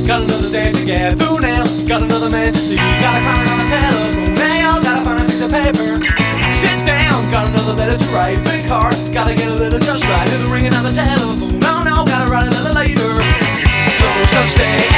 got another day to get through now. Got another man to see, gotta call on the telephone now. Gotta find a piece of paper, sit down. Got another letter to write, think hard. Gotta get a little just right. It's ringing on the telephone, no, no. Gotta write another later. No such thing